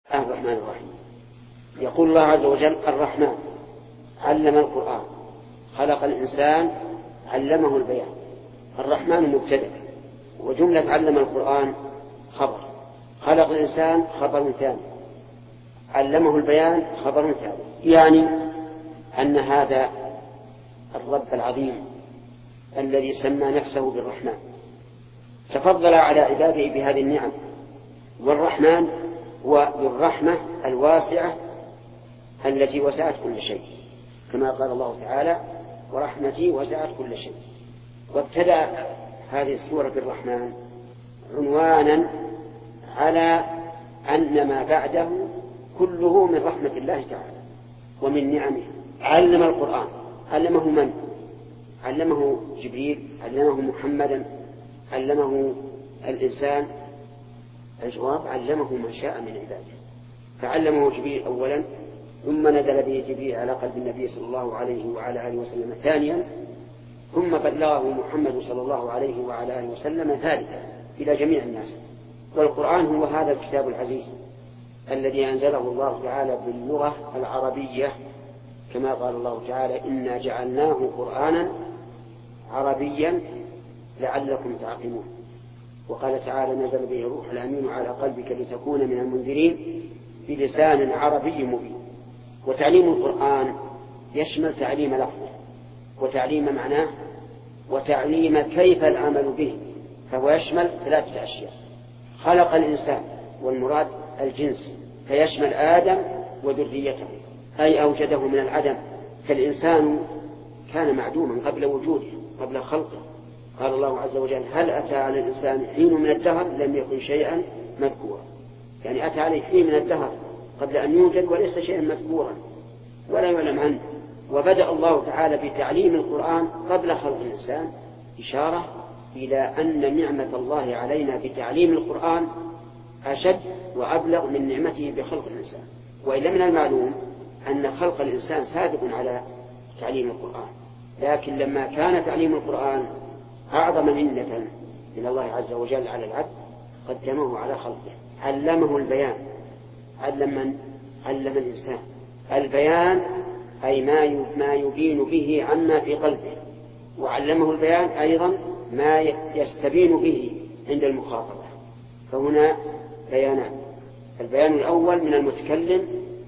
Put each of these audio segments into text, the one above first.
الرحمن الرحيم. يقول الله عز وجل: الرحمن علم القرآن خلق الإنسان علمه البيان. الرحمن مبتدأ، وجملة علم القرآن خبر، خلق الإنسان خبر ثاني، علمه البيان خبر ثالث. يعني أن هذا الرب العظيم الذي سمى نفسه بالرحمن تفضل على عباده بهذه النعم. والرحمن هو بالرحمة الواسعة التي وسعت كل شيء، كما قال الله تعالى: ورحمتي وسعت كل شيء. وابتدأ هذه السورة بالرحمن عنوانا على أن ما بعده كله من رحمة الله تعالى ومن نعمه. علم القرآن، علمه من؟ علمه جبريل؟ علمه محمدا؟ علمه الإنسان؟ الجواب: علمه من شاء من عباده. فعلمه جبريل أولا، ثم نزل به جبريل على قلب النبي صلى الله عليه وعلى آله وسلم ثانيا، ثم بلغه محمد صلى الله عليه وعلى آله وسلم ثالثا إلى جميع الناس. والقرآن هو هذا الكتاب العزيز الذي أنزله الله تعالى باللغة العربية، كما قال الله تعالى: إنا جعلناه قرآنا عربيا لعلكم تعقلون. وقال تعالى: نزل به الروح الأمين على قلبك لتكون من المنذرين بلسان عربي مبين. وتعليم القرآن يشمل تعليم لفظه وتعليم معناه وتعليم كيف العمل به، فهو يشمل 3 أشياء: خلق الإنسان، والمراد الجنس، فيشمل آدم وذريته، أي أوجده من العدم، فالإنسان كان معدوما قبل وجوده، قبل خلقه. قال الله عز وجل: هل أتى على الإنسان حين من الدهر لم يكن شيئا مذكورا. يعني أتى عليه حين من الدهر قبل أن يوجد وليس شيئا مذكورا ولا يعلم عنه. وبدأ الله تعالى بتعليم القرآن قبل خلق الإنسان، إشارة إلى أن نعمة الله علينا بتعليم القرآن أشد وأبلغ من نعمته بخلق الإنسان. وإلا من المعلوم أن خلق الإنسان سابق على تعليم القرآن، لكن لما كان تعليم القرآن أعظم منة من الله عز وجل على العبد قدمه على خلقه. علمه البيان. علم من؟ علم الإنسان. البيان أي ما يبين به عما في قلبه، وعلمه البيان أيضا ما يستبين به عند المخاطبة. فهنا بيانان: البيان الأول من المتكلم،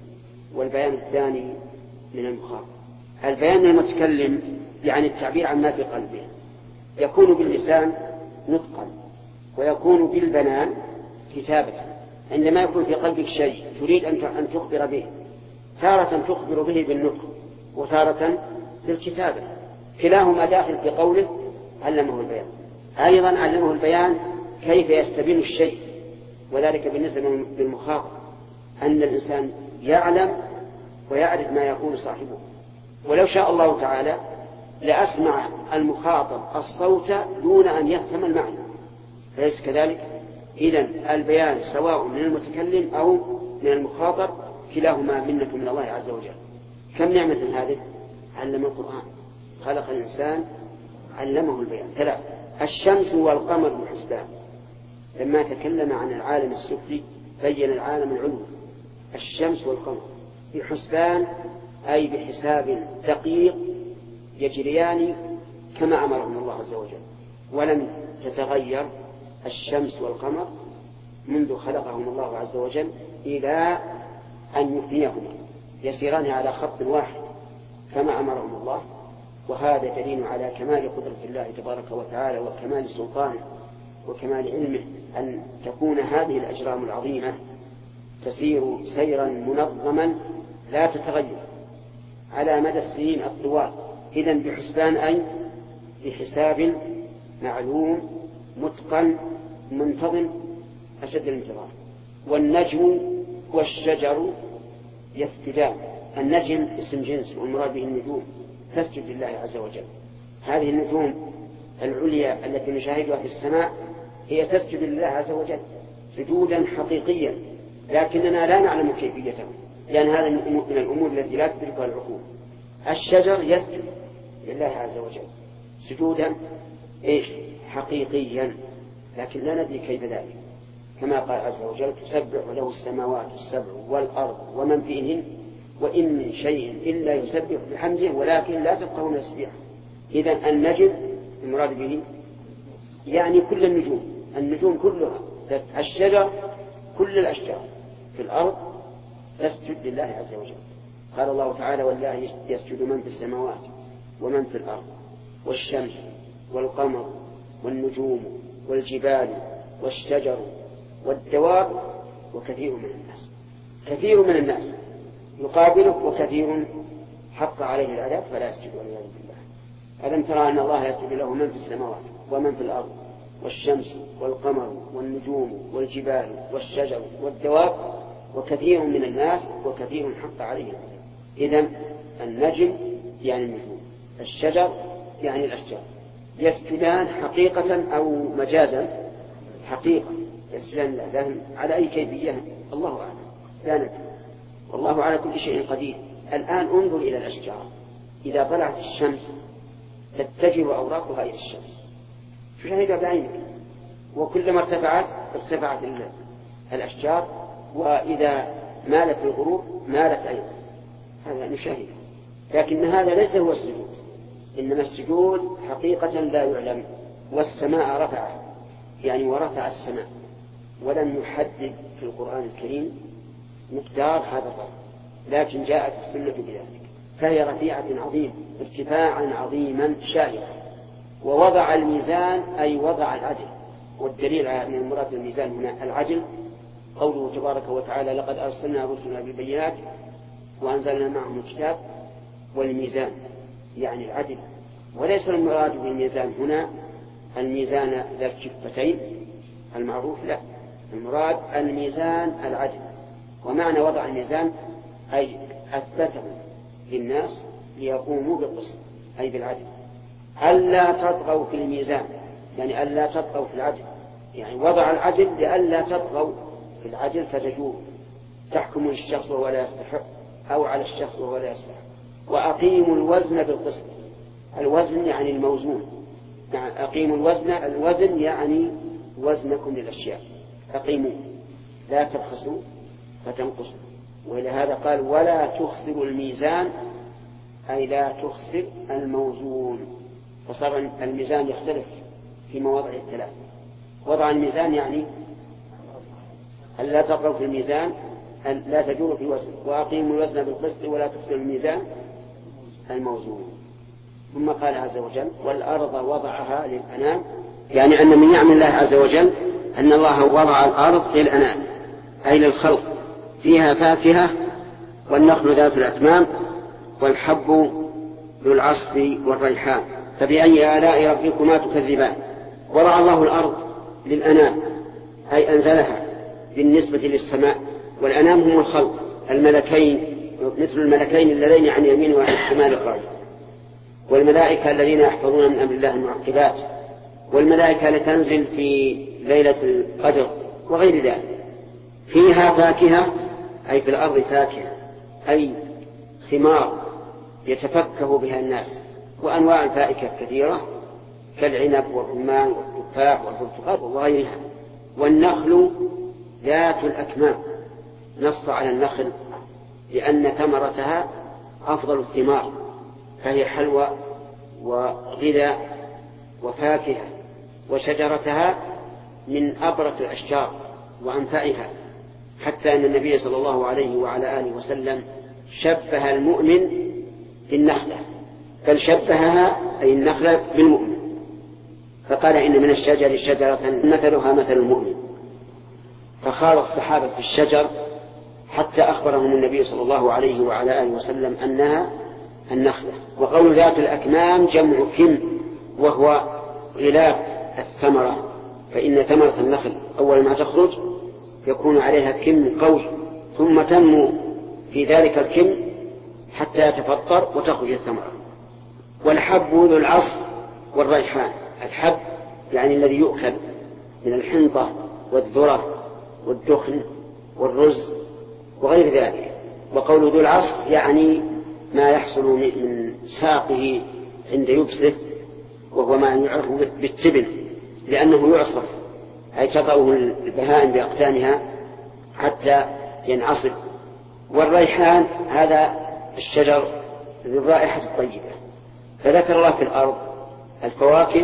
والبيان الثاني من المخاطب. البيان من المتكلم يعني التعبير عما في قلبه، يكون باللسان نطقا، ويكون بالبنان كتابة. عندما يكون في قلبك شيء تريد أن تخبر به، تارة تخبر به بالنطق وتارة بالكتابة، كلاهما داخل في قوله علمه البيان. أيضا علمه البيان كيف يستبين الشيء، وذلك بالنسبة للمخاطب أن الإنسان يعلم ويعرف ما يقول صاحبه. ولو شاء الله تعالى لأسمع المخاطب الصوت دون أن يفهم المعنى، فليس كذلك. إذن البيان سواء من المتكلم أو من المخاطب كلاهما منة من الله عز وجل. كم نعمة هذه؟ علم القرآن، خلق الإنسان، علمه البيان. 3: الشمس والقمر بحسبان. لما تكلم عن العالم السفلي بين العالم العلوي. الشمس والقمر بحسبان أي بحساب دقيق يجريان كما أمرهم الله عز وجل، ولم تتغير الشمس والقمر منذ خلقهم الله عز وجل إلى أن يفنيهما، يسيران على خط واحد كما أمرهم الله. وهذا دليل على كمال قدرة الله تبارك وتعالى وكمال سلطانه وكمال علمه، أن تكون هذه الأجرام العظيمة تسير سيرا منظما لا تتغير على مدى السنين الطوال. إذن بحسبان أي بحساب معلوم متقن منتظم أشد الانتظار. والنجم والشجر يسجدان. النجم اسم جنس والمراد به النجوم تسجد لله عز وجل. هذه النجوم العليا التي نشاهدها في السماء هي تسجد لله عز وجل سجودا حقيقيا، لكننا لا نعلم كيفيته، لأن هذا من الأمور التي لا تدركها العقول. الشجر يسجد لله عز وجل سجودا حقيقيا، لكن لا ندري كيف ذلك. كما قال عز وجل تسبح له السماوات السبع والأرض ومن فيهن وإن من شيء إلا يسبح بحمده ولكن لا تفقهون تسبيحه. إذن النجم المراد به يعني كل النجوم كلها، الشجر كل الأشجار في الأرض تسجد لله عز وجل. قال الله تعالى والله يسجد من في السماوات ومن في الأرض والشمس والقمر والنجوم والجبال والشجر والدواب وكثير من الناس. كثير من الناس يقابله وكثير حق عليه العذاب فلا يسجد والعياذ بالله. ألم ترى أن الله يسجد له من في السماوات ومن في الأرض والشمس والقمر والنجوم والجبال والشجر والدواب وكثير من الناس وكثير حق عليه العذاب. إذن النجم يعني النجوم، الشجر يعني الأشجار، يسجدان حقيقة أو مجازا؟ حقيقة يسجدان لله، على أي كيفية الله أعلم لا ندري، والله على كل شيء قدير. الآن انظر إلى الأشجار، إذا طلعت الشمس تتجه أوراقها إلى الشمس، شاهدها بعينك، وكلما ارتفعت الأشجار، وإذا مالت الغروب مالت أيضا، هذا نشاهده. لكن هذا ليس هو السجود، إنما السجود حقيقة لا يعلم. والسماء رفعه يعني ورفع السماء، ولم يحدد في القرآن الكريم مقدار هذا الرفع، لكن جاءت السنة بذلك، فهي رفيعة عظيم ارتفاعا عظيما شاهقا. ووضع الميزان أي وضع العدل، والدليل على أن المراد الميزان هنا العدل قوله تبارك وتعالى لقد أرسلنا رسلنا بالبينات وأنزلنا معهم الكتاب والميزان يعني العدل. وليس المراد بالميزان هنا الميزان ذا الكفتين المعروف، لا، المراد الميزان العدل. ومعنى وضع الميزان أي أثبته للناس ليقوموا بالقسط أي بالعدل. ألا تطغوا في الميزان يعني ألا تطغوا في العدل، يعني وضع العدل لألا تطغوا في العدل فتجور، تحكم الشخص وهو لا يستحق أو على الشخص وهو لا يستحق. وأقيموا الوزن بالقسط، الوزن يعني الموزون، يعني أقيموا الوزن يعني وزنكم للأشياء، أقيموا لا تبخسوا فتنقصوا. ولهذا قال ولا تخسروا الميزان أي لا تخسر الموزون. فصار الميزان يختلف في مواضع الثلاث. وضع الميزان يعني ألا تطغوا في الميزان، لا تجوروا في الوزن، وأقيموا الوزن بالقسط ولا تخسروا الميزان الموزون. ثم قال عز وجل والأرض وضعها للأنام، يعني أن من نعم الله عز وجل أن الله وضع الأرض للأنام أي للخلق، فيها فاكهة والنخل ذات الأكمام والحب ذو العصف والريحان فبأي آلاء ربكما تكذبان. وضع الله الأرض للأنام أي أنزلها بالنسبة للسماء، والأنام هم الخلق الملكين مثل الملكين اللذين عن يمين وعن الشمال قائمون، والملائكة الذين يحفظون من أمر الله المعقبات، والملائكة لتنزل في ليلة القدر وغير ذلك. فيها فاكهة أي في الأرض فاكهة أي ثمار يتفكه بها الناس، وأنواع الفاكهة كثيرة كالعنب والرمان والتفاح والبرتقال وغيرها. والنخل ذات الأكمام نص على النخل لأن ثمرتها أفضل الثمار، فهي حلوى وغذاء وفاكهة، وشجرتها من أبرك الأشجار وأنفعها، حتى أن النبي صلى الله عليه وعلى آله وسلم شبه المؤمن بالنخلة، بل شبهها أي النخلة بالمؤمن، فقال إن من الشجر شجرة مثلها مثل المؤمن. فخاض الصحابة في الشجر حتى أخبرهم النبي صلى الله عليه وعلى آله وسلم أنها النخلة. وقول ذات الأكمام جمع كم، وهو غلاف الثمرة، فإن ثمرة النخل أول ما تخرج يكون عليها كم قوي، ثم تنمو في ذلك الكم حتى يتفطر وتخرج الثمرة. والحب ذو العصف والريحان، الحب يعني الذي يؤكل من الحنطة والذرة والدخن والرز وغير ذلك. وقول ذو العصف يعني ما يحصل من ساقه عند يبسه، وهو ما يعرف بالتبن لأنه يعصف أي تضعه البهائم بأقدامها حتى ينعصب. والريحان هذا الشجر ذو الرائحة الطيبة. فذكر الله في الأرض الفواكه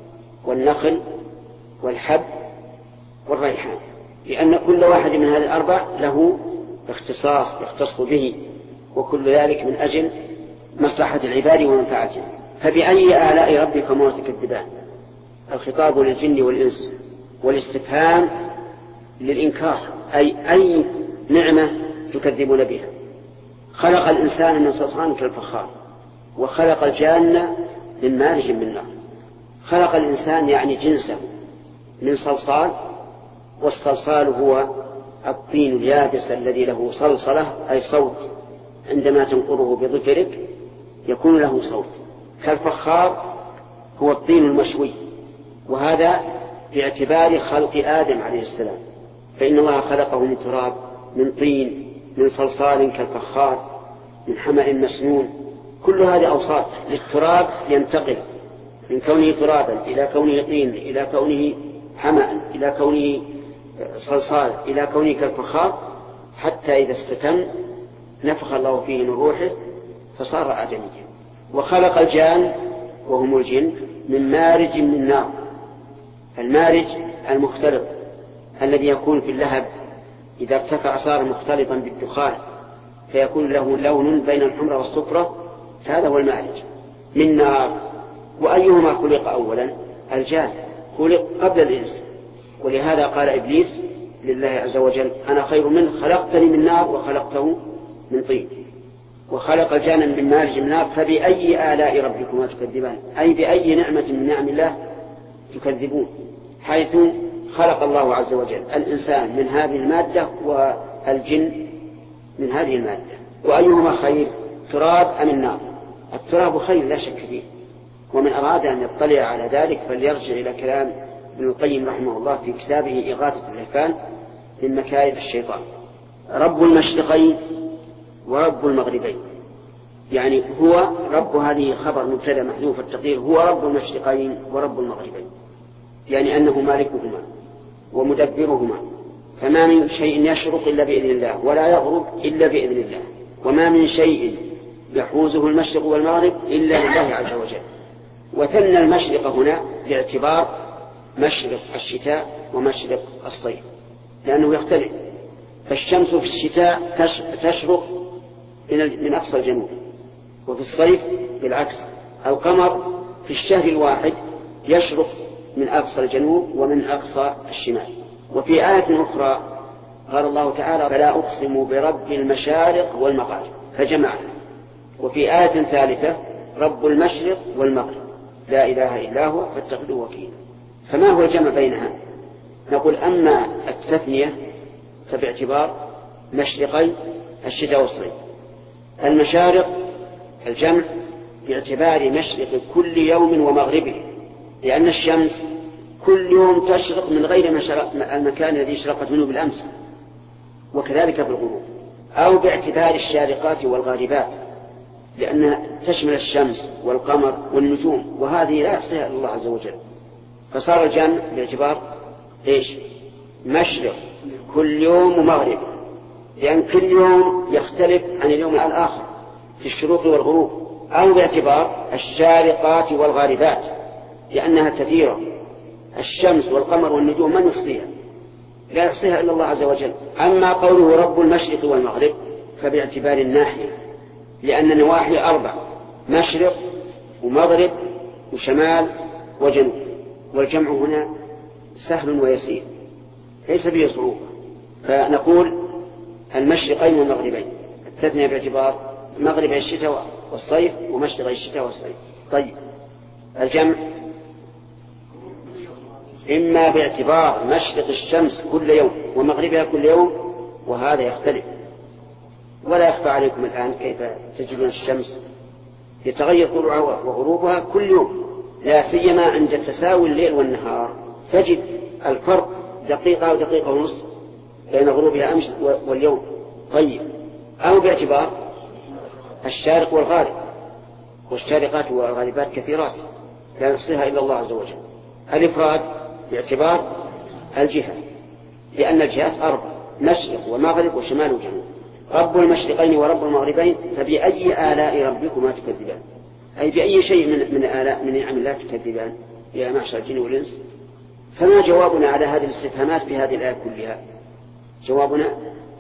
والنخل والحب والريحان، لأن كل واحد من هذه الأربع له اختصاص يختص به، وكل ذلك من أجل مصلحة العباد ومنفعتهم. فبأي آلاء ربكما تكذبان؟ الخطاب للجن والإنس، والاستفهام للإنكار، أي نعمة تكذبون بها؟ خلق الإنسان من صلصال كالفخار، وخلق الجان من مارج من نار. خلق الإنسان يعني جنسه من صلصال، والصلصال هو الطين اليابس الذي له صلصلة أي صوت، عندما تنقره بظفرك يكون له صوت. كالفخار هو الطين المشوي، وهذا باعتبار خلق آدم عليه السلام، فإن الله خلقه من تراب، من طين، من صلصال كالفخار، من حمأ مسنون. كل هذه أوصاف للتراب ينتقل من كونه ترابا إلى كونه طين، إلى كونه حمأ، إلى كونه صلصال، إلى كونه كالفخار، حتى إذا استتم نفخ الله فيه من روحه فصار آدميا. وخلق الجان وهم الجن من مارج من نار. المارج المختلط الذي يكون في اللهب إذا ارتفع صار مختلطا بالدخان فيكون له لون بين الحمرة والصفرة، هذا هو المارج من نار. وأيهما خلق أولا؟ الجان خلق قبل الإنس، ولهذا قال إبليس لله عز وجل أنا خير منه خلقتني من نار وخلقته من طين. وخلق الجان من مارج من نار. فبأي آلاء ربكما تكذبان؟ أي بأي نعمة من نعم الله تكذبون، حيث خلق الله عز وجل الإنسان من هذه المادة والجن من هذه المادة. وأيهما خير، تراب أم النار؟ التراب خير لا شك فيه، ومن أراد أن يطلع على ذلك فليرجع إلى كلام ابن القيم رحمه الله في كتابه إغاثة اللهفان من مكائد الشيطان. رب المشرقين ورب المغربين، يعني هو رب، هذه خبر مبتدأ محذوف التقدير، هو رب المشرقين ورب المغربين، يعني أنه مالكهما ومدبرهما. فما من شيء يشرق إلا بإذن الله ولا يغرب إلا بإذن الله، وما من شيء يحوزه المشرق والمغرب إلا لله عز وجل. وثنى المشرق هنا باعتبار مشرق الشتاء ومشرق الصيف، لأنه يختلف. فالشمس في الشتاء تشرق من أقصى الجنوب، وفي الصيف بالعكس. القمر في الشهر الواحد يشرق من أقصى الجنوب ومن أقصى الشمال. وفي آية أخرى قال الله تعالى فلا أقسم برب المشارق والمغارب فجمع. وفي آية ثالثة رب المشرق والمغرب لا إله إلا هو فاتخذه وكيلا. فما هو الجمع بينها؟ نقول أما التثنية فباعتبار مشرقي الشتاء والصيف. المشارق الجمع باعتبار مشرق كل يوم ومغربه، لأن الشمس كل يوم تشرق من غير المكان الذي اشرقت منه بالأمس، وكذلك في الغروب. أو باعتبار الشارقات والغاربات، لأنها تشمل الشمس والقمر والنجوم، وهذه لا يحصيها إلا الله عز وجل. فصار الجمع باعتبار إيش؟ مشرق كل يوم ومغرب، لأن كل يوم يختلف عن اليوم الآخر في الشروق والغروب. أو باعتبار الشارقات والغاربات، لأنها كثيرة. الشمس والقمر والنجوم من يحصيها؟ لا يحصيها إلا الله عز وجل. أما قوله رب المشرق والمغرب فباعتبار الناحية، لأن نواحي 4: مشرق ومغرب وشمال وجنوب. والجمع هنا سهل ويسير ليس به صعوبة. فنقول المشرقين والمغربين، التثنية باعتبار مغرب الشتاء والصيف ومشرق الشتاء والصيف. طيب الجمع إما باعتبار مشرق الشمس كل يوم ومغربها كل يوم، وهذا يختلف. ولا يخفى عليكم الآن كيف تجدون الشمس يتغير طلوعها وغروبها كل يوم، لا سيما عند تساوي الليل والنهار تجد الفرق دقيقة ودقيقة ونصف بين غروبها أمس واليوم. طيب أو باعتبار الشارق والغارب، والشارقات والغاربات كثيرات لا يحصيها إلا الله عز وجل. الإفراد باعتبار الجهة، لأن الجهات أربع: مشرق ومغرب وشمال وجنوب. رب المشرقين ورب المغربين، فبأي آلاء ربكما تكذبان؟ أي بأي شيء من آلاء من نعم الله تكذبان يا معشر الجن والإنس؟ فما جوابنا على هذه الاستفهامات في هذه الآية كلها؟ جوابنا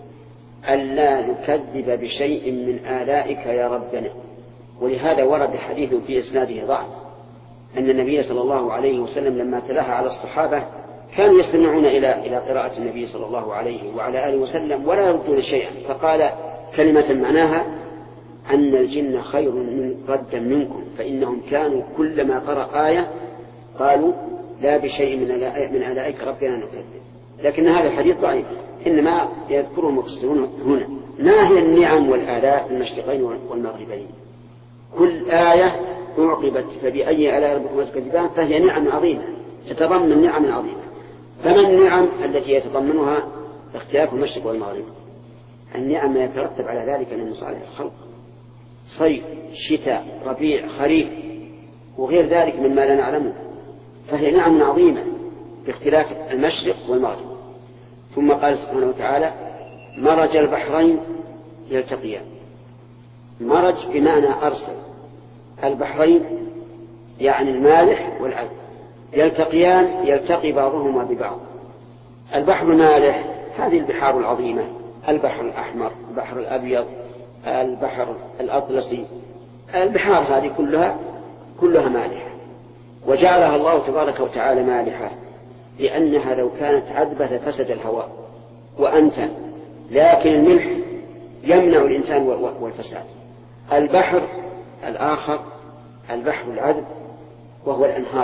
ألا نكذب بشيء من آلائك يا ربنا. ولهذا ورد حديث في إسناده ضعف أن النبي صلى الله عليه وسلم لما تلاها على الصحابة كانوا يستمعون إلى قراءة النبي صلى الله عليه وعلى آله وسلم ولا يردون شيئا، فقال كلمة معناها أن الجن خير ردا منكم، فإنهم كانوا كلما قرأ آية قالوا لا بشيء من آلائك ربنا نكذب. لكن هذا الحديث ضعيف، إنما يذكره المفسرون هنا. ما هي النعم والآلاء في المشرقين والمغربين؟ كل آية أعقبت فبأي آلاء ربكما تكذبان فهي نعم عظيمة تتضمن نعم عظيمة. فما النعم التي يتضمنها اختلاف المشرق والمغرب؟ النعم ما يترتب على ذلك من مصالح الخلق: صيف، شتاء، ربيع، خريف، وغير ذلك مما لا نعلمه، فهي نعم عظيمة باختلاف المشرق والمغرب. ثم قال سبحانه وتعالى: مرج البحرين يلتقيان. مرج بمعنى أرسل، البحرين يعني المالح والعذب، يلتقيان يلتقي بعضهما ببعض. البحر المالح هذه البحار العظيمة: البحر الأحمر، البحر الأبيض، البحر الأطلسي، البحار هذه كلها مالحة، وجعلها الله تبارك وتعالى مالحة لأنها لو كانت عذبة فسد الهواء وأنتن، لكن الملح يمنع الإنسان والفساد. البحر الآخر البحر العذب وهو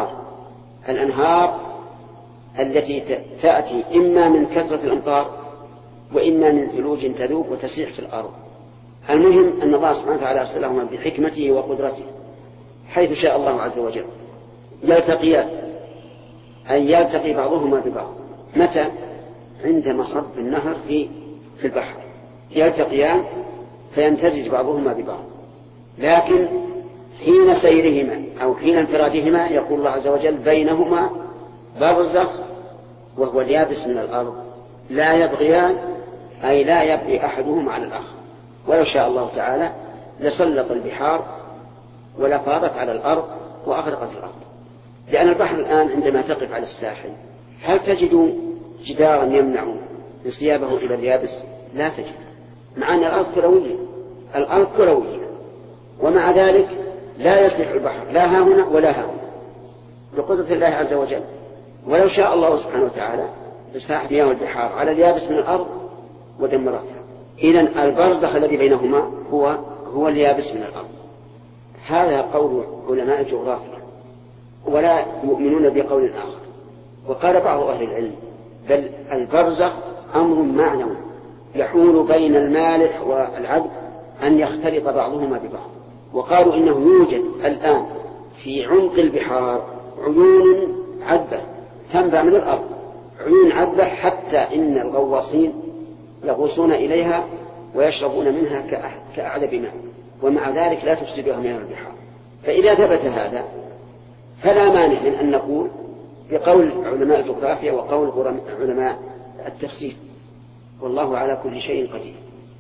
الأنهار التي تأتي إما من كثرة الأمطار وإما من ثلوج تذوب وتسيح في الأرض. المهم أن الله سبحانه وتعالى أرسلهما بحكمته وقدرته حيث شاء الله عز وجل. يلتقيان أن يلتقي بعضهما ببعض. متى؟ عند مصب النهر في البحر يلتقيان فيمتزج بعضهما ببعض. لكن حين سيرهما أو حين انفرادهما يقول الله عز وجل: بينهما برزخ وهو اليابس من الأرض لا يبغيان، أي لا يبغي أحدهما على الآخر. ولو شاء الله تعالى لسلط البحار ولفاضت على الأرض وأغرقت الأرض. لأن البحر الآن عندما تقف على الساحل هل تجد جدارا يمنع انسيابه إلى اليابس؟ لا تجد، مع أن الأرض كروية ومع ذلك لا يصلح البحر لا ها هنا ولا ها هنا بقدرة الله عز وجل. ولو شاء الله سبحانه وتعالى لساح مياه البحار على اليابس من الأرض ودمرتها. إذن البرزخ الذي بينهما هو اليابس من الأرض. هذا قول علماء الجغرافيا، ولا يؤمنون بقول آخر. وقال بعض أهل العلم: بل البرزخ أمر معنوي يحول بين المالح والعذب أن يختلط بعضهما ببعض. وقالوا إنه يوجد الآن في عمق البحار عيون عذبة تنبع من الأرض، عيون عذبة حتى إن الغواصين يغوصون إليها ويشربون منها كأعذب ماء، ومع ذلك لا تفسدها من البحار. فإذا ثبت هذا فلا مانع من أن نقول بقول علماء الجغرافيا وقول علماء التفسير: والله على كل شيء قدير.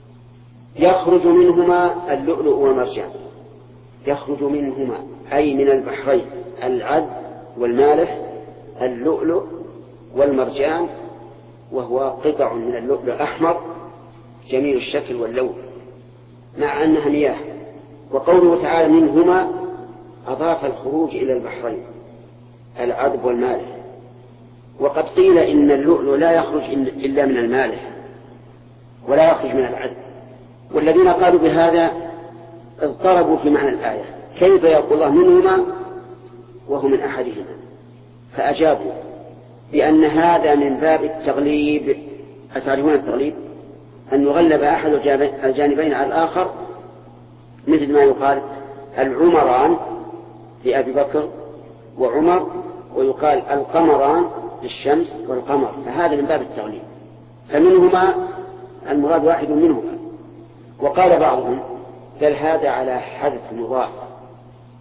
يخرج منهما اللؤلؤ والمرجان. يخرج منهما أي من البحرين العذب والمالح اللؤلؤ والمرجان، وهو قطع من اللؤلؤ أحمر جميل الشكل واللون مع أنها مياه. وقوله تعالى منهما أضاف الخروج إلى البحرين العذب والمالح. وقد قيل إن اللؤلؤ لا يخرج إلا من المالح ولا يخرج من العذب، والذين قالوا بهذا اضطربوا في معنى الآية: كيف يقول الله منهما وهو من أحدهما؟ فأجابوا بأن هذا من باب التغليب. أتعرفون التغليب؟ أن يغلب أحد الجانبين على الآخر، مثل ما يقال العمران لأبي بكر وعمر، ويقال القمران للشمس والقمر، فهذا من باب التغليب. فمنهما المراد واحد منهما. وقال بعضهم: بل هذا على حذف مضاف،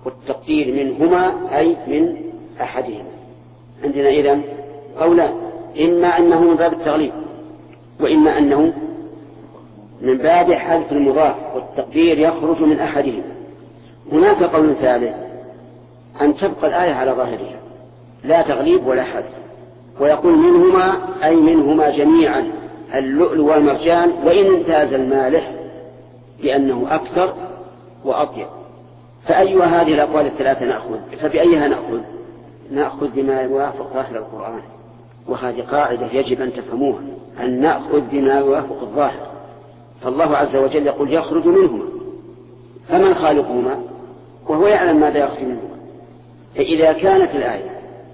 والتقدير منهما أي من أحدهما. عندنا إذن قولان: إما أنه من باب التغليب وإما أنه من باب حذف المضاف والتقدير يخرج من أحدهم. هناك قول ثالث أن تبقى الآية على ظاهرها لا تغليب ولا حذف، ويقول منهما أي منهما جميعا اللؤلؤ والمرجان وإن امتاز المالح بأنه أكثر وأطيب. فأي هذه الأقوال الثلاثة نأخذ؟ فبأيها نأخذ؟ نأخذ بما يوافق ظاهر القرآن، وهذه قاعدة يجب أن تفهموها، أن نأخذ بما يوافق الظاهر. فالله عز وجل يقول يخرج منهما، فمن خالقهما؟ وهو يعلم ماذا يخرج منهما. فإذا كانت الآية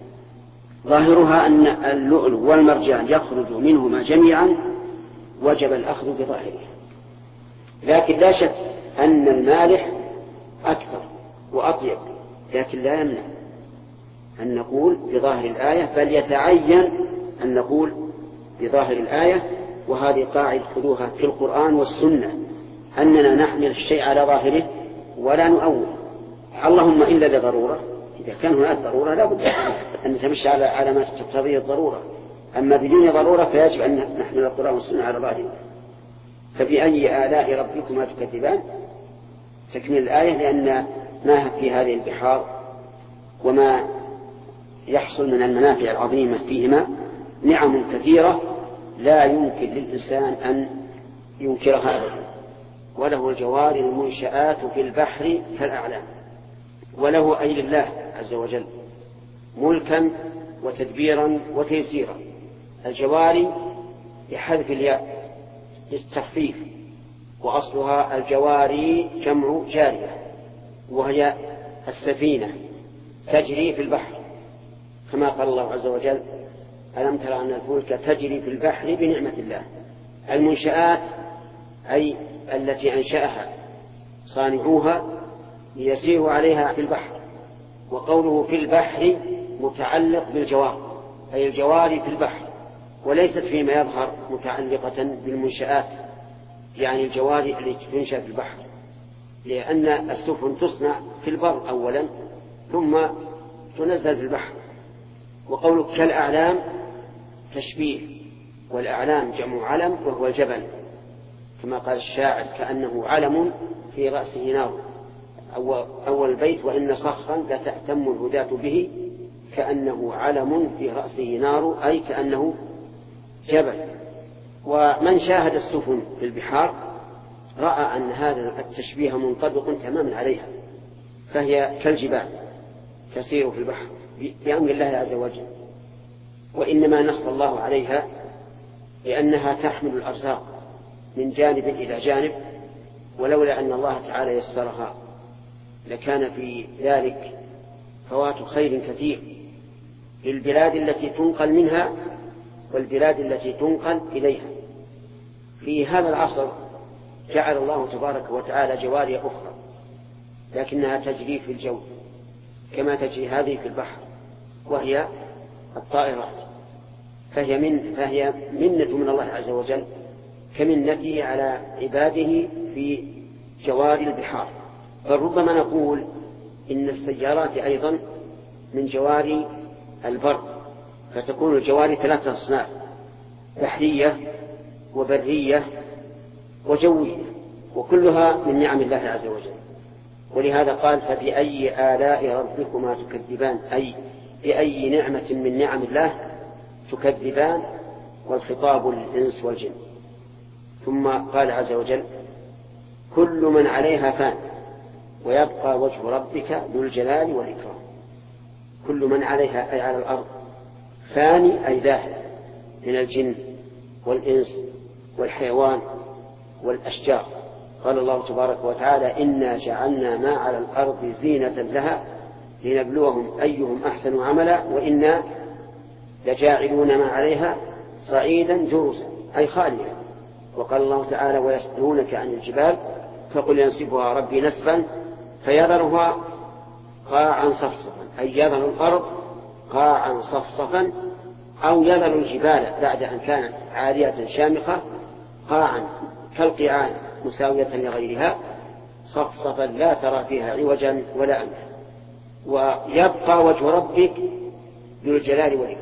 ظاهرها أن اللؤلؤ والمرجان يخرج منهما جميعا وجب الأخذ بظاهرها. لكن لا شك أن المالح أكثر وأطيب، لكن لا يمنع أن نقول بظاهر الآية، بل يتعين أن نقول بظاهر الآية. وهذه قاعدة خذوها في القرآن والسنة، أننا نحمل الشيء على ظاهره ولا نؤول، اللهم إلا لضرورة. إذا كان هناك ضرورة لا بد أن نتمشى على ما تقتضيه الضرورة، أما بدون ضرورة فيجب أن نحمل القرآن والسنة على ظاهره. فبأي آلاء ربكما تكذبان تكمل الآية، لأن ما في هذه البحار وما يحصل من المنافع العظيمة فيهما نعم كثيرة لا يمكن للإنسان أن ينكرها أبدا. وله الجوار المنشآت في البحر كالأعلام. وله أي لله عز وجل ملكا وتدبيرا وتيسيرا. الجواري بحذف الياء للتخفيف، وأصلها الجواري جمع جارية، وهي السفينة تجري في البحر، كما قال الله عز وجل ألم تر أن الفلك تجري في البحر بنعمة الله. المنشآت أي التي أنشأها صانعوها ليسيروا عليها في البحر. وقوله في البحر متعلق بالجوار، أي الجواري في البحر، وليست فيما يظهر متعلقة بالمنشآت، يعني الجواري التي تنشأ في البحر، لأن السفن تصنع في البر أولا ثم تنزل في البحر. وقوله كالأعلام تشبيه، والأعلام جمع علم وهو الجبل، كما قال الشاعر كأنه علم في رأسه نار. أول البيت وإن صخرا لتأتم الهداة به كأنه علم في رأسه نار، أي كأنه جبل. ومن شاهد السفن في البحار رأى أن هذا التشبيه منطبق تماما عليها، فهي كالجبال تسير في البحر بأمر الله عز وجل. وإنما نص الله عليها لأنها تحمل الأرزاق من جانب إلى جانب، ولولا أن الله تعالى يسرها لكان في ذلك فوات خير كثير للبلاد التي تنقل منها والبلاد التي تنقل إليها. في هذا العصر جعل الله تبارك وتعالى جواري أخرى لكنها تجري في الجو كما تجري هذه في البحر، وهي الطائرات. فهي منة من الله عز وجل كمنته على عباده في جواري البحار. بل ربما نقول إن السيارات أيضا من جواري البر، فتكون الجواري ثلاثة أصناف: بحرية وبرية وجوية، وكلها من نعم الله عز وجل. ولهذا قال فبأي آلاء ربكما تكذبان، أي بأي نعمة من نعم الله تكذبان، والخطاب للإنس والجن. ثم قال عز وجل كل من عليها فان ويبقى وجه ربك ذو الجلال والإكرام. كل من عليها أي على الأرض، فاني أي ذاهب من الجن والإنس والحيوان والأشجار. قال الله تبارك وتعالى إنا جعلنا ما على الأرض زينة لها لنبلوهم أيهم أحسن عملا وإنا لجاعلون ما عليها صعيدا جرزا أي خاليا. وقال الله تعالى ويسألونك عن الجبال فقل ينسفها ربي نسفا فيذرها قاعا صفصفا، أي يذر الأرض قاعا صفصفا، أو يذر الجبال بعد أن كانت عالية شامخة قاعا كالقيعان مساوية لغيرها صفصفا لا ترى فيها عوجا ولا أمتا. ويبقى وجه ربك ذو الجلال والإكرام.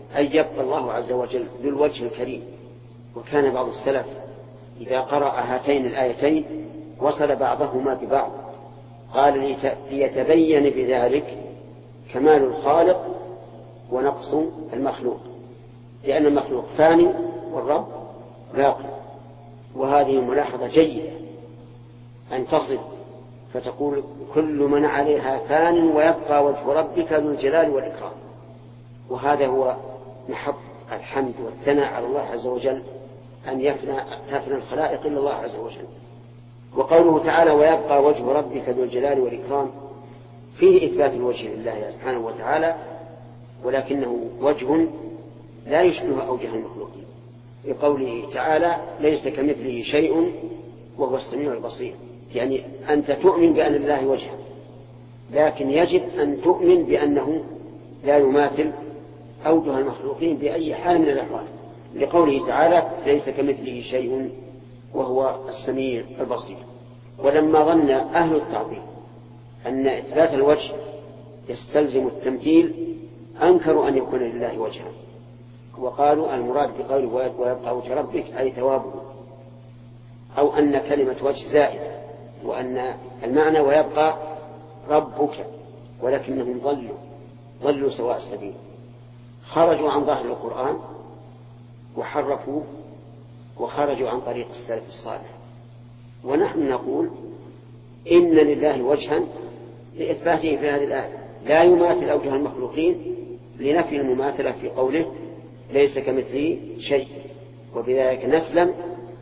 أن يبقى الله عز وجل ذو الوجه الكريم. وكان بعض السلف إذا قرأ هاتين الآيتين وصل بعضهما ببعض، قال ليتبين بذلك كمال الخالق ونقص المخلوق، لأن المخلوق فاني والرب باقي. وهذه ملاحظة جيدة أن تصل فتقول كل من عليها فان ويبقى وجه ربك ذو الجلال والإكرام. وهذا هو محط الحمد والثناء على الله عز وجل، أن تفنى الخلائق إلا الله عز وجل. وقوله تعالى ويبقى وجه ربك ذو الجلال والإكرام فيه إثبات الوجه لله سبحانه وتعالى، ولكنه وجه لا يشبه أوجه المخلوقين، لقوله تعالى ليس كمثله شيء وهو السميع البصير. يعني أنت تؤمن بأن الله وجه، لكن يجب أن تؤمن بأنه لا يماثل أوجه المخلوقين بأي حال من الأحوال، لقوله تعالى ليس كمثله شيء وهو السميع البصير. ولما ظن أهل التعطيل أن إثبات الوجه يستلزم التمثيل أنكروا أن يكون لله وجها، وقالوا المراد بقوله ويبقى وجه ربك أي ثوابه، أو أن كلمة وجه زائدة، وأن المعنى ويبقى ربك، ولكنهم ضلوا سواء السبيل، خرجوا عن ظاهر القرآن وحرفوا وخرجوا عن طريق السلف الصالح. ونحن نقول إن لله وجها لإثباته في هذه الآية لا يماثل أوجه المخلوقين، لنفي المماثلة في قوله ليس كمثله شيء، وبذلك نسلم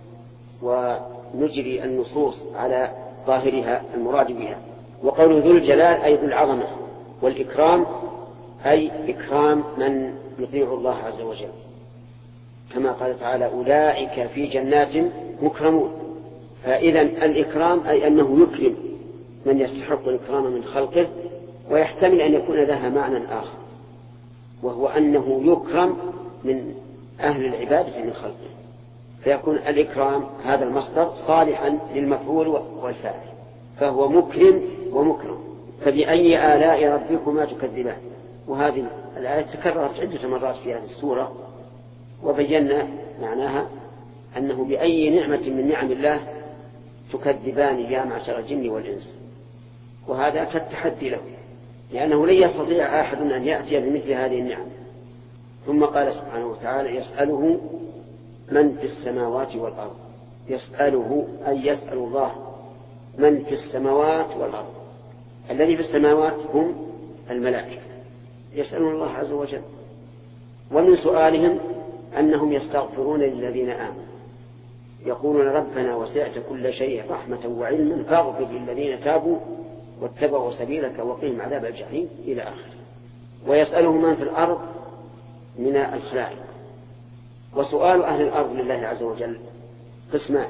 ونجري النصوص على ظاهرها المراد بها. وقوله ذو الجلال أي ذو العظمة، والإكرام أي إكرام من يطيع الله عز وجل، كما قال تعالى أولئك في جنات مكرمون. فإذا الإكرام أي أنه يكرم من يستحق الإكرام من خلقه، ويحتمل أن يكون لها معنى آخر، وهو أنه يكرم من أهل العبادة من خلقه، فيكون الإكرام هذا المصدر صالحا للمفعول والفاعل، فهو مكرم ومكرم. فبأي آلاء ربكما تكذبان. وهذه الآية تكررت عدة مرات في هذه السورة، وبينا معناها أنه بأي نعمة من نعم الله تكذبان يا معشر الجن والإنس. وهذا كالتحدي له، لأنه لن يستطيع أحد أن يأتي بمثل هذه النعم. ثم قال سبحانه وتعالى يسأله من في السماوات والأرض. يسأله أي يسأل الله من في السماوات والأرض. الذي في السماوات هم الملائكة يسألون الله عز وجل، ومن سؤالهم أنهم يستغفرون للذين آمنوا، يقولون ربنا وسعت كل شيء رحمة وعلما فاغفر للذين تابوا واتبعوا سبيلك وقهم عذاب الجحيم إلى آخره. ويسأله من في الأرض من الخلائق. وسؤال أهل الأرض لله عز وجل قسمان: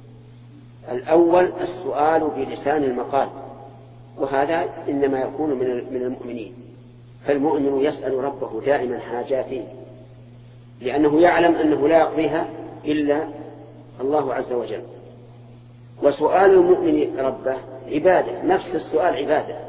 الأول السؤال بلسان المقال، وهذا إنما يكون من المؤمنين، فالمؤمن يسأل ربه دائما حاجاته، لأنه يعلم أنه لا يقضيها إلا الله عز وجل. وسؤال المؤمن ربه عبادة، نفس السؤال عبادة،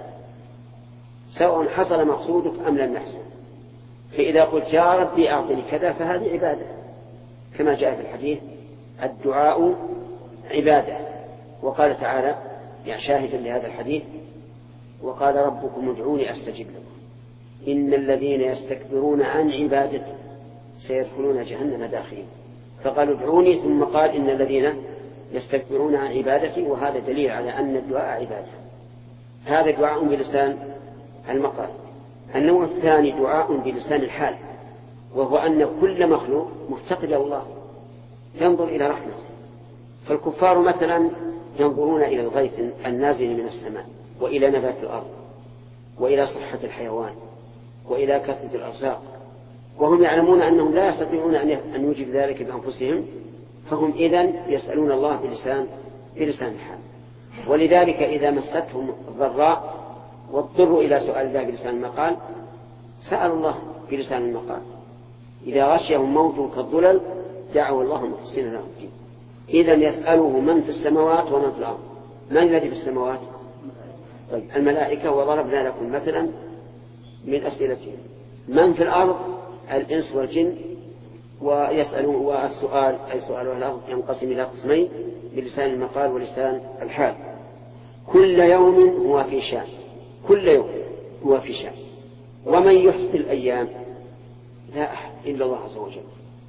سواء حصل مقصودك أم لم يحصل. فإذا قلت يا ربي أعطني كذا فهذه عبادة، كما جاء في الحديث الدعاء عبادة. وقال تعالى يعني شاهدا لهذا الحديث: وقال ربكم ادعوني أستجب لكم إن الذين يستكبرون عن عبادتي سيدخلون جهنم داخلين. فقالوا ادعوني، ثم قال إن الذين يستكبرون عن عبادتي، وهذا دليل على أن الدعاء عبادة. هذا دعاء بلسان المقال. النوع الثاني دعاء بلسان الحال، وهو أن كل مخلوق مفتقد إلى الله ينظر إلى رحمته. فالكفار مثلا ينظرون إلى الغيث النازل من السماء، وإلى نبات الأرض، وإلى صحة الحيوان، وإلى كثرة الأرزاق، وهم يعلمون أنهم لا يستطيعون أن يوجد ذلك بأنفسهم، فهم إذن يسألون الله بلسان الحال. ولذلك إذا مستهم الضراء واضطروا إلى سؤال الله بلسان المقال سألوا الله بلسان المقال. إذا غشيهم موت كالظلل دعوا الله مخلصين له الدين. إذن يسأله من في السماوات ومن في الأرض. من الذي في السماوات؟ طيب الملائكة. وضربنا لكم مثلا من أسئلتهم. من في الأرض الإنس والجن ويسألون، والسؤال أي سؤال الله ينقسم إلى قسمين بلسان المقال ولسان الحال. كل يوم هو في شأن، كل يوم هو في شأن. ومن يحصي الأيام لا أحد إلا الله عز وجل.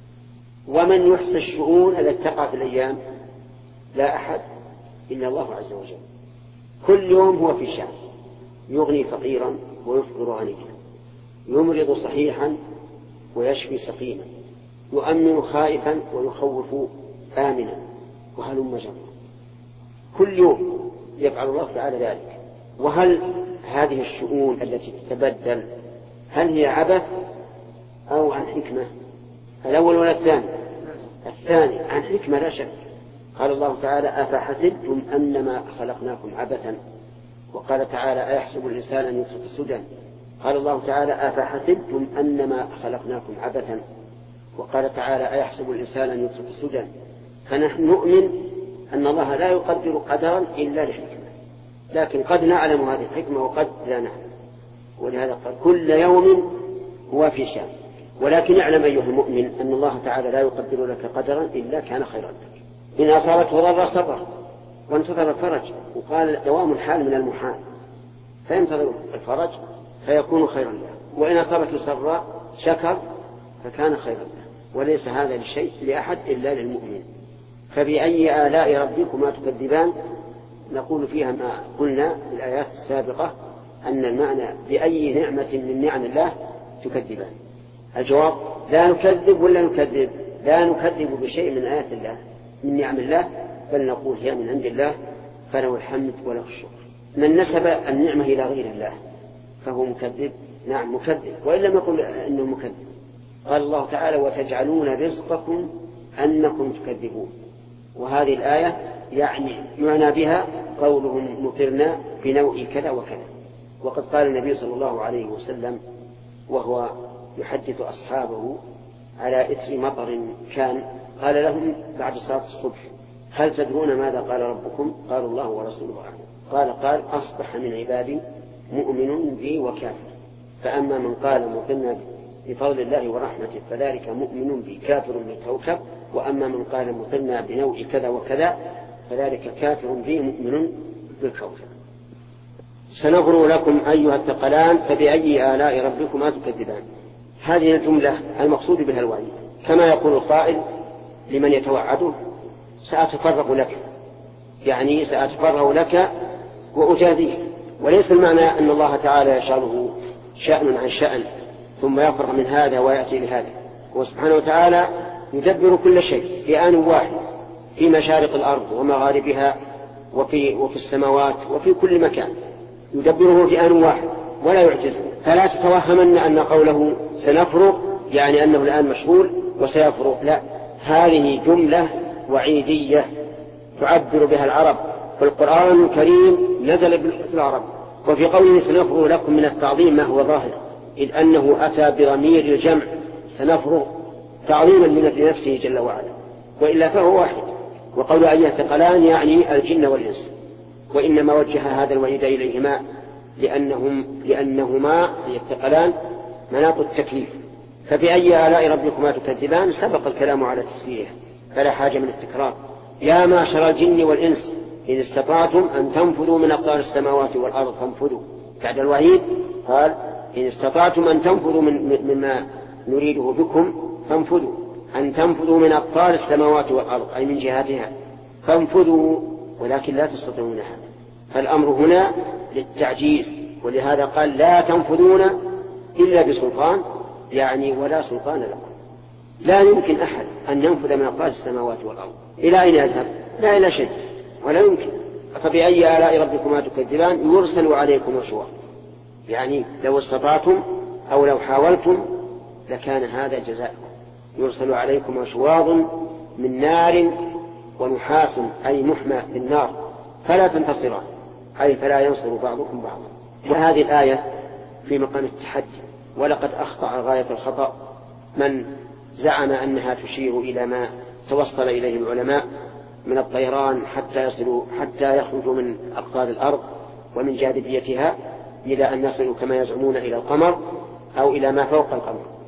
ومن يحصي الشؤون التي تقع في الأيام لا أحد إلا الله عز وجل. كل يوم هو في شأن، يغني فقيرا ويفقر غنيا، يمرض صحيحا ويشفي سقيما، يؤمن خائفا ويخوف آمنا، وهلم جرا. كل يوم يفعل الله تعالى ذلك. وهل هذه الشؤون التي تتبدل هل هي عبث أو عن حكمة؟ الأول ولا الثاني؟ الثاني عن حكمة لا شك. قال الله تعالى أفحسبتم أنما خلقناكم عبثا، وقال تعالى أيحسب الإنسان أن يترك سدى. قال الله تعالى أفحسبتم أنما خلقناكم عبثا، وقال تعالى أيحسب الإنسان أن يترك سدى. فنحن نؤمن أن الله لا يقدر قدرا إلا لحكمة، لكن قد نعلم هذه الحكمة وقد لا نعلم. ولهذا قال كل يوم هو في شأن. ولكن اعلم أيها المؤمن أن الله تعالى لا يقدر لك قدرا إلا كان خيرا لك. إن أصابته ضر صبر وانتظر الفرج، وقال دوام الحال من المحال، فينتظر الفرج فيكون خيرا له. وإن أصابته سراء شكر فكان خيرا له. وليس هذا لشيء لأحد إلا للمؤمن. فبأي آلاء ربكما تكذبان؟ نقول فيها ما قلنا في الآيات السابقة أن المعنى بأي نعمة من نعم الله تكذبان. الجواب لا نكذب ولا نكذب، لا نكذب بشيء من آيات الله من نعم الله، بل نقول هي من عند الله فله الحمد وله الشكر. من نسب النعمة إلى غير الله فهو مكذب، نعم مكذب، وإن لم يقل أنه مكذب. قال الله تعالى وتجعلون رزقكم أنكم تكذبون. وهذه الآية يعني معنى بها قولهم مطرنا بنوع كذا وكذا. وقد قال النبي صلى الله عليه وسلم وهو يحدث أصحابه على إثر مطر كان، قال لهم بعد صلاة الصبح هل تدرون ماذا قال ربكم؟ قالوا الله ورسوله أعلم. قال أصبح من عبادي مؤمن بي وكافر، فأما من قال مطرنا بفضل الله ورحمته فذلك مؤمن بي كافر بالكوكب، وأما من قال مطرنا بنوع كذا وكذا فذلك كافر بي مؤمن بالكوكب. سنفرغ لكم أيها الثقلان فبأي آلاء ربكما تكذبان. هذه الجملة المقصود بها الوعيد، كما يقول القائل لمن يتوعده سأتفرغ لك، يعني سأتفرغ لك وأجازيه. وليس المعنى أن الله تعالى يشغله شأن عن شأن ثم يفرغ من هذا ويأتي لهذا. وسبحانه وتعالى يدبر كل شيء في آن واحد في مشارق الأرض ومغاربها وفي السماوات وفي كل مكان، يدبره في آن واحد ولا يعجزه. فلا تتوهمن أن قوله سنفرغ يعني أنه الآن مشغول وسيفرغ، لا، هذه جملة وعيدية تعبر بها العرب، فالقرآن الكريم نزل بالعرب. وفي قوله سنفرغ لكم من التعظيم ما هو ظاهر، إذ أنه أتى بضمير الجمع سنفرغ تعظيما لنفسه جل وعلا، وإلا فهو واحد. وقول أيها الثقلان يعني الجن والإنس، وإنما وجه هذا الوعيد إليهما لأنهما الثقلان مناط التكليف. فبأي آلاء ربكما تكذبان سبق الكلام على تفسيره فلا حاجة من التكرار. يا معشر الجن والإنس إن استطعتم أن تنفذوا من أقطار السماوات والأرض فانفذوا. بعد الوعيد قال إن استطعتم أن تنفذوا مما نريده بكم فانفذوا، أن تنفذوا من أقطار السماوات والأرض أي من جهاتها فانفذوا، ولكن لا تستطيعون هذا. فالأمر هنا للتعجيز، ولهذا قال لا تنفذون إلا بسلطان، يعني ولا سلطان لكم. لا يمكن أحد أن ينفذ من أقطار السماوات والأرض. إلى أين يذهب؟ لا إلى شيء، ولا يمكن. فبأي آلاء ربكما تكذبان يرسل عليكم شواظ، يعني لو استطعتم أو لو حاولتم لكان هذا جزاء. يرسل عليكم شواظ من نار ونحاس أي محمى بالنار فلا تنتصران، أي فلا ينصر بعضكم بعضا. وهذه الآية في مقام التحدي، ولقد أخطأ غاية الخطأ من زعم أنها تشير إلى ما توصل إليه العلماء من الطيران حتى يخرجوا من أقطار الأرض ومن جاذبيتها إلى أن يصلوا كما يزعمون إلى القمر أو إلى ما فوق القمر.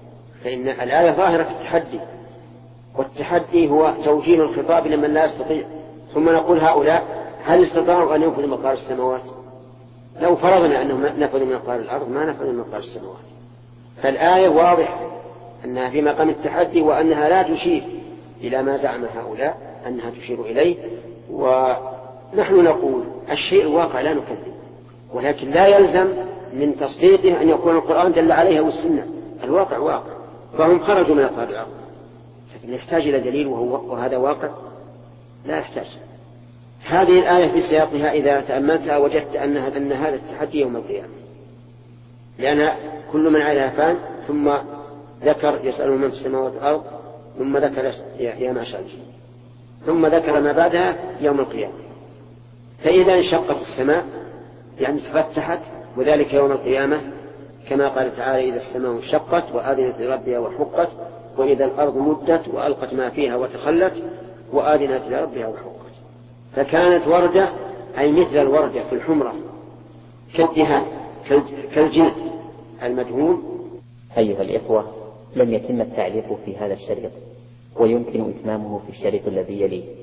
فإن الآية ظاهرة في التحدي، والتحدي هو توجيه الخطاب لمن لا يستطيع. ثم نقول هؤلاء هل استطاعوا أن ينفذوا مقار السماوات؟ لو فرضنا أنهم نفذوا من مقار الأرض ما نفذوا من مقار السماوات. فالآية واضح أنها في مقام التحدي، وأنها لا تشير إلى ما زعم هؤلاء أنها تشير إليه. ونحن نقول الشيء الواقع لا نكذب، ولكن لا يلزم من تصديقه أن يكون القرآن دل عليها والسنة. الواقع واقع، فهم خرجوا من مقار الأرض، لكن يحتاج إلى دليل وهذا واقع لا يحتاج. هذه الآية في سياقها إذا تأملتها وجدت أن هذا التحدي يوم القيامة، لأن كل من عليها فان، ثم ذكر يسأل من في السماوات والأرض، ثم ذكر يا معشر الجن، ثم ذكر ما بعدها يوم القيامة. فإذا انشقت السماء يعني تفتحت، وذلك يوم القيامة كما قال تعالى إذا السماء انشقت وآذنت لربها وحقت، وإذا الأرض مدت وألقت ما فيها وتخلت وآذنت لربها وحقت. فكانت وردة أي مثل الوردة في الحمرة كالدهان كالجلد المدهون. أيها الإخوة، لم يتم التعليق في هذا الشريط، ويمكن إتمامه في الشريط الذي يليه.